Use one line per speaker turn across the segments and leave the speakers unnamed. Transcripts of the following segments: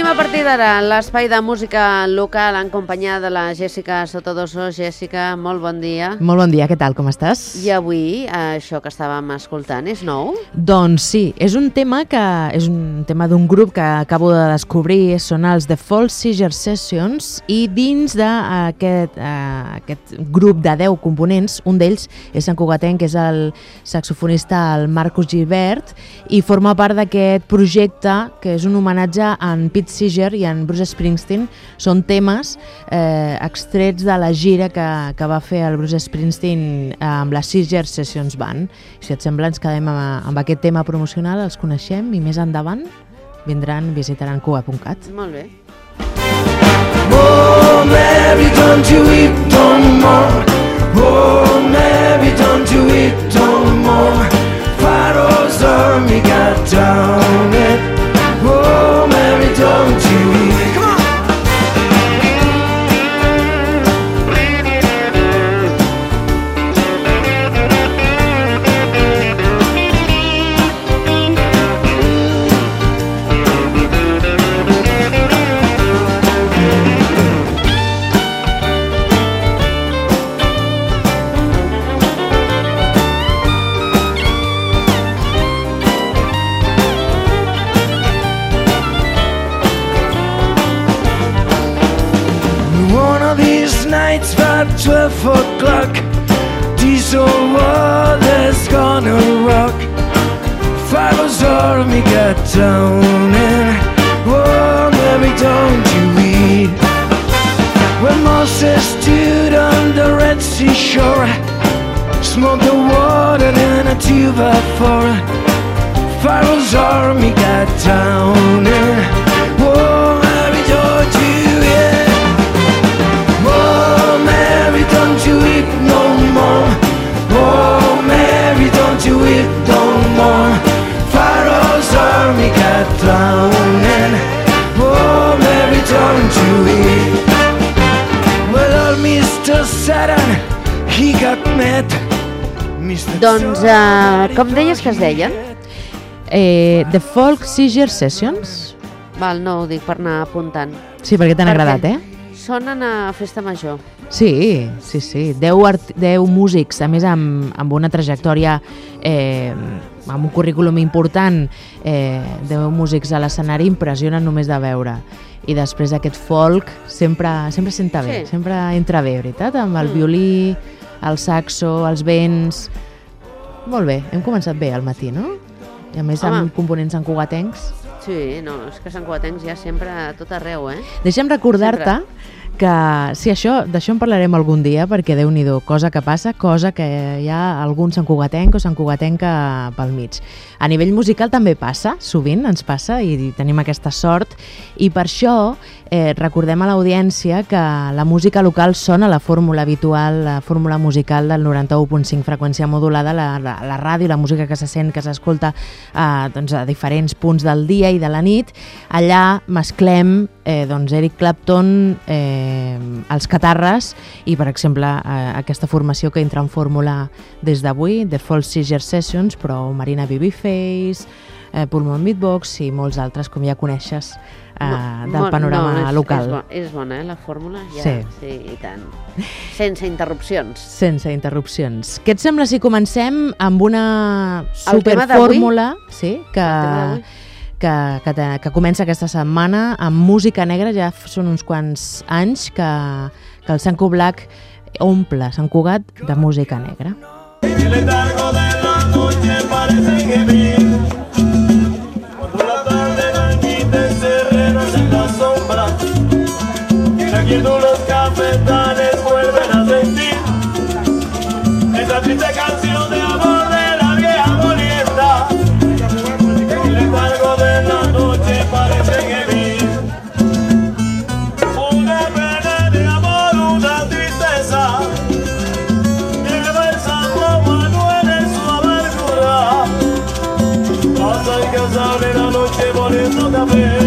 a partir d'ara l'espai de música local en companyia de la Jessica Sotodoso. Jessica, molt bon dia.
Molt bon dia, què tal, com estàs?
I avui, això que estàvem escoltant, és nou?
Doncs sí, és un tema d'un grup que acabo de descobrir, són els The Fall Seizure Sessions, i dins d'aquest grup de 10 components, un d'ells és Sant Cugatenc, que és el saxofonista el Marcus Gilbert, i forma part d'aquest projecte que és un homenatge a en Pete Seeger i en Bruce Springsteen. Són temes extrets de la gira que va fer el Bruce Springsteen amb la Seizure Sessions Band. Si et sembla, ens quedem amb aquest tema promocional, els coneixem i més endavant visitaran Cuba.cat.
Molt bé.
Oh, Mary, don't you weep no more. Oh, Mary, don't you weep no more. Pharaoh's army got down it. Oh, Mary, don't you weep. Come on! Nights by 12 o'clock, this old world is gonna rock. Pharaoh's army got down and oh, Mary, don't you weep. When Moses stood on the Red Sea shore, smoked the water in a 2x4. Pharaoh's army got down and oh, Mary, don't you weep. Oh, Mary, don't you weep no more. Oh, Mary, don't you weep no more. Pharaoh's army got drowned and oh, Mary, don't you weep. Well, old Mr. Satan, he got mad.
Doncs, com deies que es deien?
The Folk Seizure Sessions.
Val, no ho dic per anar apuntant.
Sí, perquè t'han agradat,
Sonen a festa major.
Sí. 10 músics, a més amb una trajectòria, amb un currículum important, 10 músics a l'escenari impressionen només de veure. I després aquest folk sempre senta bé,
Sí.
sempre entra bé, veritat? Amb el violí, el saxo, els vents... Molt bé, hem començat bé al matí, no? I a més amb components santcugatencs.
Sí, no, és que Sant Cugatencs ja sempre a tot arreu,
Deixa'm recordar-te que sí, d'això en parlarem algun dia, perquè Déu-n'hi-do, cosa que passa, cosa que hi ha algun santcugatenc o santcugatenca pel mig. A nivell musical també passa, sovint ens passa, i tenim aquesta sort, i per això recordem a l'audiència que la música local sona la fórmula habitual, la fórmula musical del 91.5 freqüència modulada, la ràdio, la música que se sent, que s'escolta a diferents punts del dia i de la nit. Allà mesclem Eric Clapton, els Catarres i, per exemple, aquesta formació que entra en fórmula des d'avui, The Fall Seizure Sessions, però Marina Babyface, Pullman Beatbox i molts altres, com ja coneixes, del panorama local.
És bona, la fórmula? Ja,
sí,
i tant. Sense interrupcions.
Sense interrupcions. Què et sembla si comencem amb una superfórmula que comença aquesta setmana amb música negra? Ja són uns quants anys que el Sant Cugat omple Sant Cugat de música negra.
El letargo de la noche parece gemir, cuando la tarde transmite serrenos en la sombra, y la quietud los cafetales vuelven a sentir esa triste canción de amor de la vieja molienda. El letargo de la noche parece gemir, una pena de amor, una tristeza. Sale la noche poniendo café.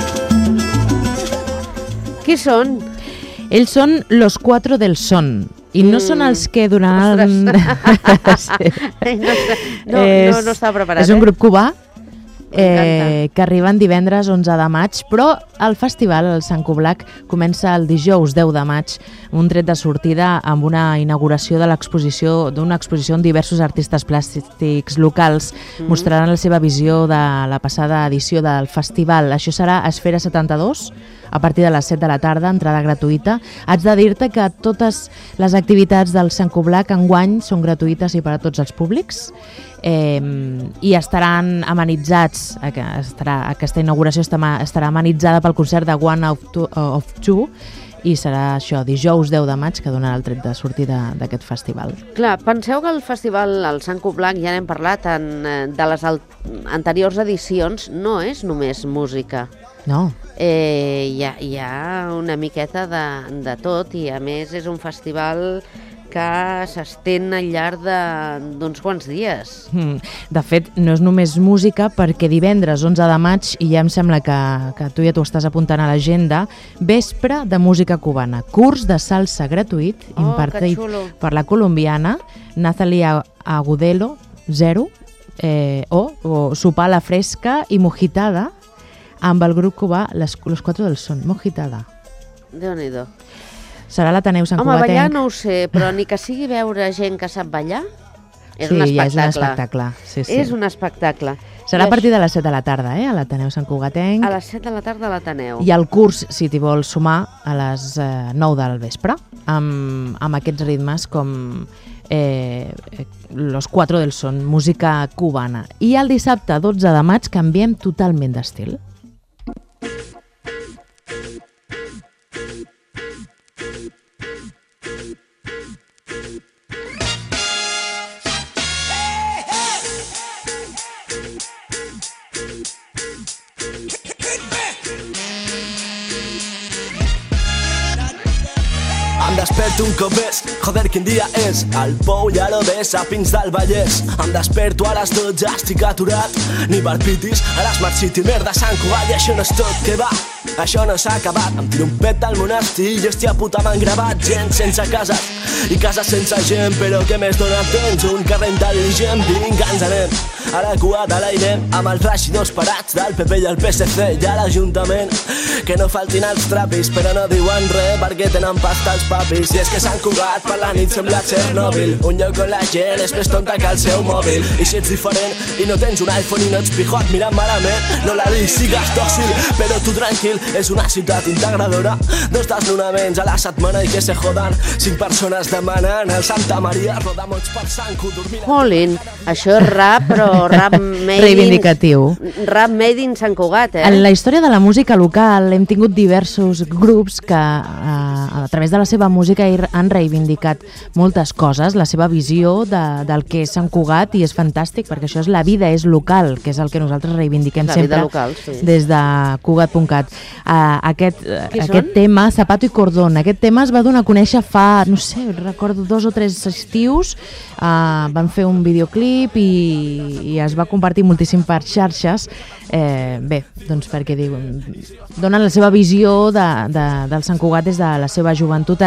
Qui són?
Ells són Los Cuatro del Son I no són els que donaran...
Sí. No estava preparat.
És un grup cubà que arriben divendres 11 de maig, però el festival, el Sant Cublac, comença el dijous 10 de maig, un tret de sortida amb una inauguració d'una exposició on diversos artistes plàstics locals mostraran la seva visió de la passada edició del festival. Això serà a Esfera 72, a partir de les 7 de la tarda, entrada gratuïta. Haig de dir-te que totes les activitats del Sant Cublac enguany són gratuïtes i per a tots els públics, i estaran amenitzats, aquesta inauguració estarà amenitzada pel concert de One of Two, i serà això, dijous 10 de maig, que donarà el tret de sortida d'aquest festival.
Clar, penseu que el festival, el Sant Cublac, ja n'hem parlat de les anteriors edicions, no és només música.
No.
Hi ha una miqueta de tot, i a més és un festival que s'estén al llarg d'uns quants dies.
De fet, no és només música, perquè divendres 11 de maig, i ja em sembla que tu ja t'ho estàs apuntant a l'agenda, vespre de música cubana, curs de salsa gratuït impartit per la colombiana Nathalie Agudelo, 0, o sopar a la fresca i mojitada amb el grup cubà Los Cuatro del Son, mojitada.
Déu-n'hi-do.
Serà l'Ateneu Sant
Cugatenc.
Cugatenc.
Ballar no ho sé, però ni que sigui veure gent que sap ballar, és un espectacle.
Sí, és un espectacle. Sí.
És un espectacle.
Serà a partir de les 7 de la tarda, a l'Ateneu Sant Cugatenc.
A les 7 de la tarda a l'Ateneu.
I el curs, si t'hi vols sumar, a les 9 del vespre, amb aquests ritmes com Los Cuatro del Son, música cubana. I el dissabte 12 de maig canviem totalment d'estil.
Em desperto un cop més, joder, quin dia és? Al Pou ja lo ves, a Pins del Vallès. Em desperto a les 12, estic aturat. Ni per pitis, a l'Smart City, merda, Sant Cugat. I això no és tot, que va, això no s'ha acabat. Em tiro un pet al monestir i hòstia puta m'han gravat. Gent sense cases i cases sense gent, però què més dona temps? Un carrer intel·ligent, vinga, ens anem a la cua de l'Ainem, amb els regidors parats del PP i el PSC i a l'Ajuntament. Que no faltin els trapis, però no diuen res perquè tenen pasta els papis. I és que Sant Cugat per la nit sembla Chernobyl, un lloc on la gent és més tonta que el seu mòbil. I si ets diferent i no tens un iPhone i no ets pijot mirant malament, no la dis, sigues dòcil, però tu tranquil, és una ciutat integradora. 2 desnonaments a la setmana i que se jodan. 5 persones demanen el Santa Maria, rodamots per Sant Cu, dormint...
Jolín, això és rap, però rap made
reivindicatiu.
Rap made in Sant Cugat,
En la història de la música local hem tingut diversos grups que a través de la seva música han reivindicat moltes coses, la seva visió del que és Sant Cugat, i és fantàstic perquè això és la vida, és local, que és el que nosaltres reivindiquem sempre
local, sí.
Des de Cugat.cat. Aquest tema, Zapato i Cordón, aquest tema es va donar a conèixer fa, no sé, recordo 2 o 3 estius, van fer un videoclip i es va compartir moltíssim per xarxes, bé, doncs perquè donen la seva visió del Sant Cugat des de la seva joventut.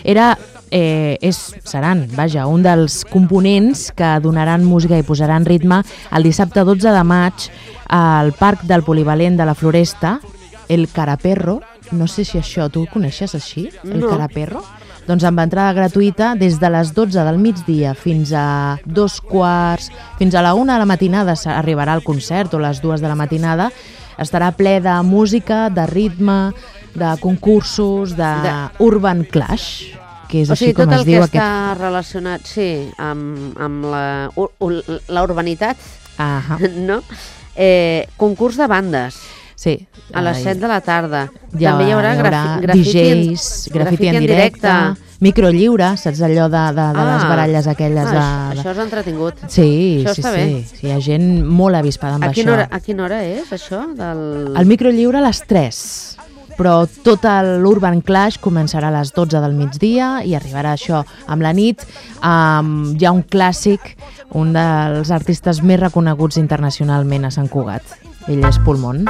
Seran, vaja, un dels components que donaran música i posaran ritme el dissabte 12 de maig al Parc del Polivalent de la Floresta, el Caraperro. No sé si això tu ho coneixes així, el Caraperro? Doncs amb entrada gratuïta des de les 12 del migdia fins a 2:15, fins a la 1 de la matinada arribarà el concert, o les 2 de la matinada. Estarà ple de música, de ritme, de concursos, d'Urban Clash, que és així com es diu
aquest... O sigui, tot el que està relacionat, sí, amb la urbanitat, no? Concurs de bandes.
Sí.
A les 7 de la tarda.
Ja,
també hi haurà
DJs, grafiti en directe, microlliure, saps allò de les baralles aquelles de...
Això és entretingut.
Sí, sí. Hi ha gent molt avispada amb això.
A quina hora és, això?
El microlliure a les 3. Però tot l'Urban Clash començarà a les 12 del migdia i arribarà això amb la nit. Hi ha un clàssic, un dels artistes més reconeguts internacionalment a Sant Cugat. Ell és Pulmón.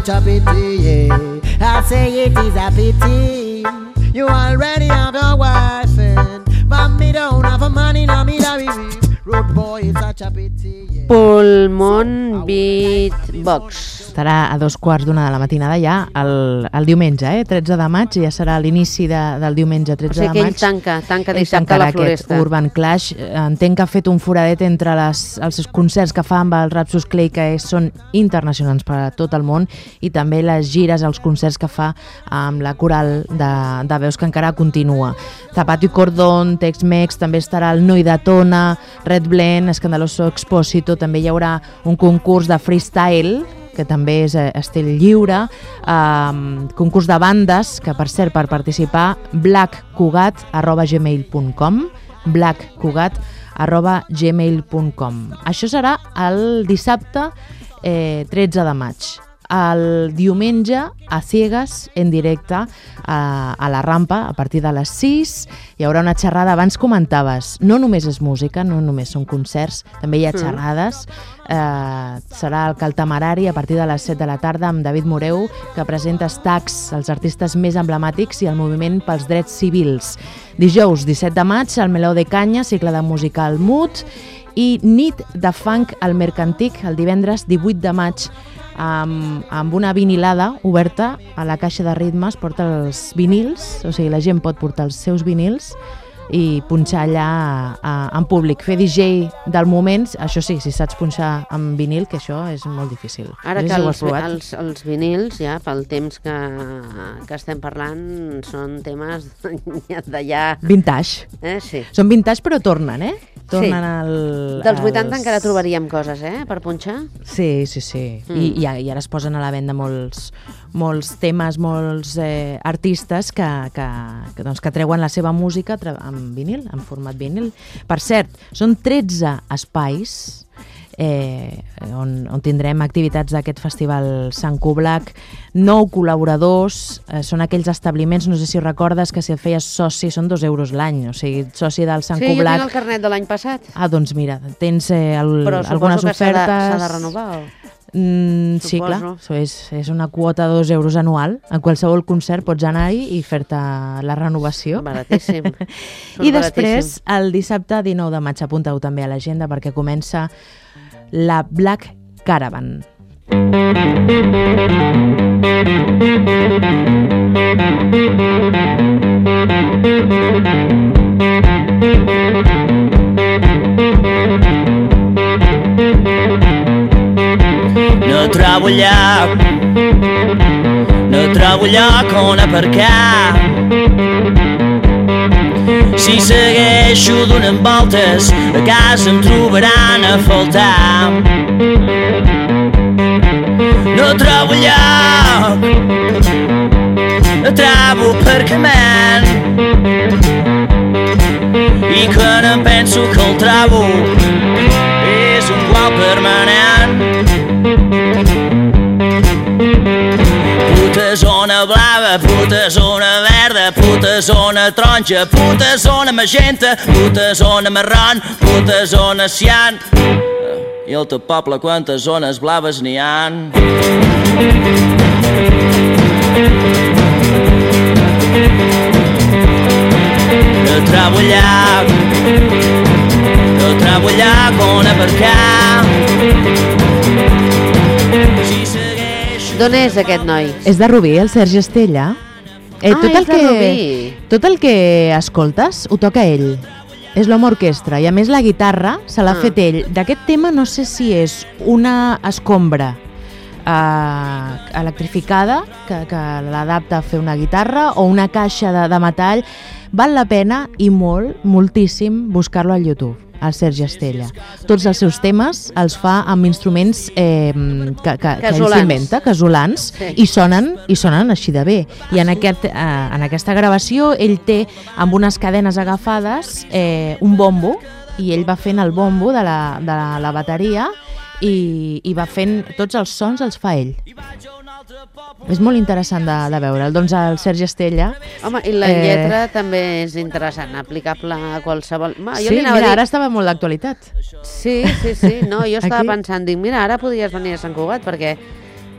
such a pity, yeah. I say it is a pity. You already have a wife and but me don't have a man in a me baby. Road boy, it's such a pity, yeah.
Pulmón Beatbox.
Estarà a 2:15 de la matinada ja el diumenge, 13 de maig, ja serà l'inici del diumenge 13 de maig.
O sigui que ell tanca dissabte a la Floresta.
Aquest Urban Clash. Entenc que ha fet un foradet entre els concerts que fa amb el Rapsus Clay, que són internacionals per a tot el món, i també les gires, els concerts que fa amb la coral de veus que encara continua. Zapato i Cordón, Tex-Mex, també estarà el Noi de Tona, Red Blend, Escandaloso Expósito, també hi haurà un concurs de freestyle, que també és estil lliure, concurs de bandes, que per cert, per participar, blackcugat@gmail.com, blackcugat@gmail.com. Això serà el dissabte 13 de maig. El diumenge a ciegues, en directe a la rampa, a partir de les 6 hi haurà una xerrada. Abans comentaves, no només és música, no només són concerts, també hi ha xerrades. Serà el Caltamarari a partir de les 7 de la tarda amb David Moreu, que presenta Stax, els artistes més emblemàtics i el moviment pels drets civils. Dijous 17 de maig, el Meló de Canya, cicle de música al Mut, i nit de funk al Mercantic el divendres 18 de maig, amb una vinilada oberta a la caixa de ritmes. Porta els vinils, o sigui, la gent pot portar els seus vinils i punxar allà en públic, fer DJ del moment. Això sí, si saps punxar en vinil, que això és molt difícil.
Ara
no
que
si
els vinils, ja pel temps que estem parlant, són temes d'allà...
Vintage.
Sí.
Són vintage, però tornen, Tornen
Dels 80 encara trobaríem coses, per punxar?
Sí. I ara es posen a la venda molts temes, molts artistes que treuen la seva música en vinil, en format vinil. Per cert, són 13 espais on tindrem activitats d'aquest festival Sant Cublac, 9 col·laboradors, són aquells establiments, no sé si recordes que si et feies soci són 2 euros l'any, o sigui, soci del Sant Cublac.
Sí, jo tinc el carnet de l'any passat.
Doncs mira, tens algunes ofertes.
Però suposo que s'ha de renovar,
sí, clar, és una quota de 2 euros anual. En qualsevol concert pots anar-hi i fer-te la renovació.
Baratíssim.
I després, el dissabte 19 de maig, apunta-ho també a l'agenda perquè comença la Black Caravan.
No trobo lloc on aparcar. Si segueixo donant voltes, a casa em trobaran a faltar. No trobo lloc, no trobo aparcament, i quan em penso que el trobo és un gual permanent. Puta zona blava, puta zona verda, puta zona taronja, puta zona magenta, puta zona marrón, puta zona cian. I al teu poble quantes zones blaves n'hi han? No trobo lloc on aparcar.
D'on és aquest noi?
És de Rubí, el Sergi Estella.
És de Rubí.
Tot el que escoltes ho toca ell. És l'home orquestra, i a més la guitarra se l'ha fet ell. D'aquest tema no sé si és una escombra electrificada que l'adapta a fer una guitarra o una caixa de metall. Val la pena i moltíssim buscar-lo al YouTube, el Sergi Estella. Tots els seus temes els fa amb instruments que ell s'inventa, casolans, i sonen així de bé. I en aquesta gravació ell té amb unes cadenes agafades un bombo, i ell va fent el bombo de la bateria i va fent tots els sons, els fa ell. És molt interessant de veure'l. Doncs el Sergi Estella...
Home, i la lletra també és interessant, aplicable a qualsevol...
Sí, mira, ara estava molt d'actualitat.
Sí, no, jo estava pensant, dic, mira, ara podries venir a Sant Cugat, perquè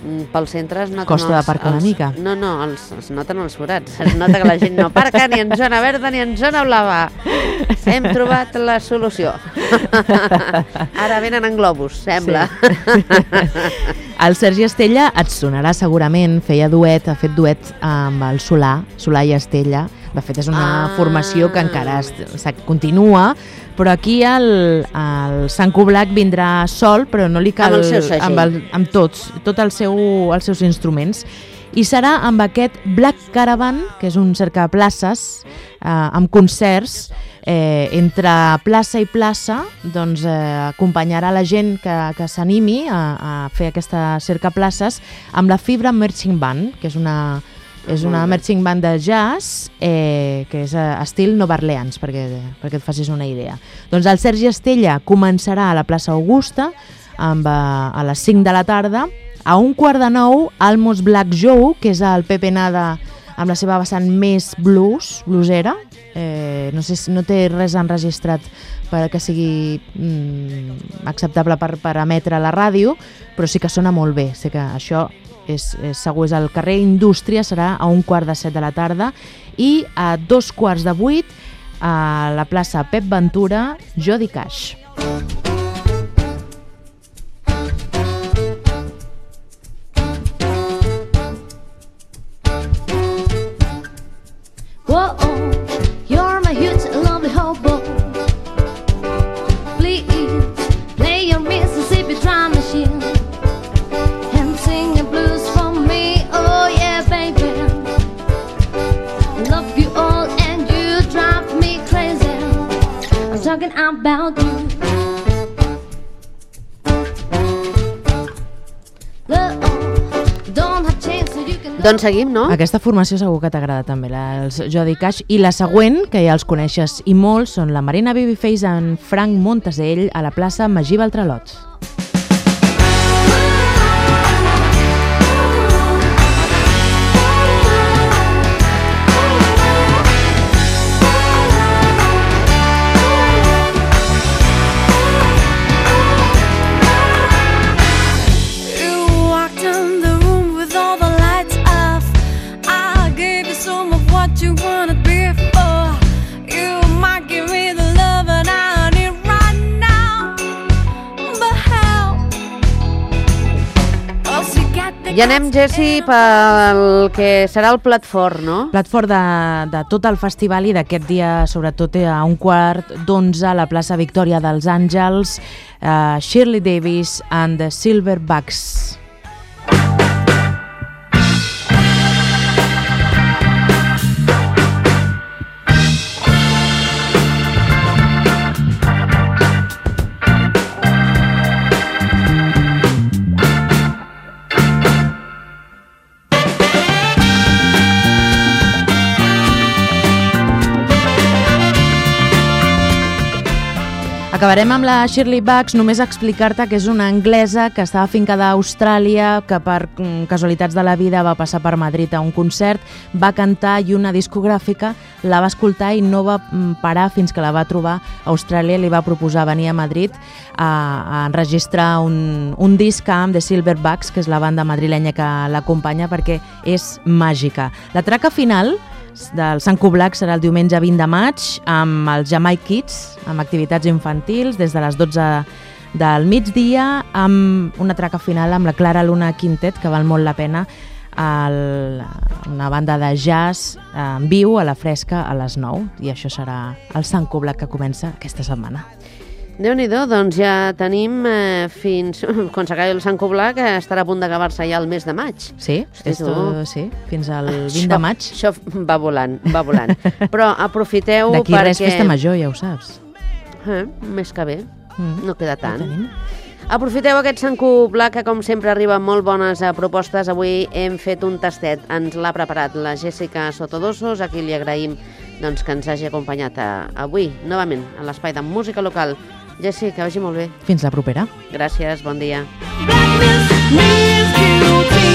Pel centre es noten
Costa d'aparcar una mica.
No, es noten els forats. Es nota que la gent no aparca ni en zona verda ni en zona blava. Hem trobat la solució. Ara venen en globus, sembla.
Sí. El Sergi Estella et sonarà segurament, ha fet duet amb el Solà i Estella. De fet, és una formació que encara continua, però aquí el Sant Coblac vindrà sol, però no li cal...
Amb el seu segell.
Amb tots els seus instruments. I serà amb aquest Black Caravan, que és un cercaplaces, amb concerts, entre plaça i plaça, doncs acompanyarà la gent que s'animi a fer aquesta cercaplaces amb la Fibra Marching Band, que és una marching band de jazz que és estil Nova Orleans, perquè et facis una idea. Doncs el Sergi Estella començarà a la plaça Augusta a les 5 de la tarda. A 8:45, Almost Black Joe, que és el Pepe Nada amb la seva vessant més bluesera. No té res enregistrat perquè sigui acceptable per emetre a la ràdio, però sí que sona molt bé. Sé que això és segur, és al carrer Indústria, serà a 7:15 de la tarda, i a 7:15 a la plaça Pep Ventura, Jody Cash.
Whoa, you're my huge lovely hobo. Please play your Mississippi drum machine and sing a blues for me. Oh yeah, baby, love you all and you drive me crazy. I'm talking about you.
Doncs seguim, no?
Aquesta formació segur que t'agrada també, els Jody Cash. I la següent, que ja els coneixes i molts, són la Marina Babyface en Frank Montasell a la plaça Magí Baltralot.
Ja anem, Jessi, pel que serà el plat fort, no?
Plat fort de tot el festival i d'aquest dia, sobretot a 11:15 a la plaça Victòria dels Àngels, Shirley Davis and the Silverbacks. Acabarem amb la Shirley Bucks, només explicar-te que és una anglesa que estava afincada a Austràlia, que per casualitats de la vida va passar per Madrid a un concert, va cantar i una discogràfica la va escoltar i no va parar fins que la va trobar a Austràlia i li va proposar venir a Madrid a enregistrar un disc amb The Silverbacks, que és la banda madrilenya que l'acompanya, perquè és màgica. La traca final del Sant Coblac serà el diumenge 20 de maig amb els Jamaica Kids, amb activitats infantils des de les 12 del migdia, amb una traca final amb la Clara Luna Quintet, que val molt la pena, una banda de jazz en viu a la Fresca a les 9, i això serà el Sant Coblac que comença aquesta setmana.
Déu-n'hi-do, doncs ja tenim fins... Quan s'acabi el Sant Coblac estarà a punt d'acabar-se ja el mes de maig.
Sí, sí, fins al 20 de maig.
Això va volant, va volant. Però aprofiteu
d'aquí
perquè...
res, festa major, ja ho saps.
Més que bé, no queda tant. Aprofiteu aquest Sant Coblac, que com sempre arriba amb molt bones propostes. Avui hem fet un tastet, ens l'ha preparat la Jessica Sotodossos, a qui li agraïm doncs, que ens hagi acompanyat avui, novament, a l'espai de música local. Jessi, que vagi molt bé.
Fins la propera.
Gràcies, bon dia.
Black Mills,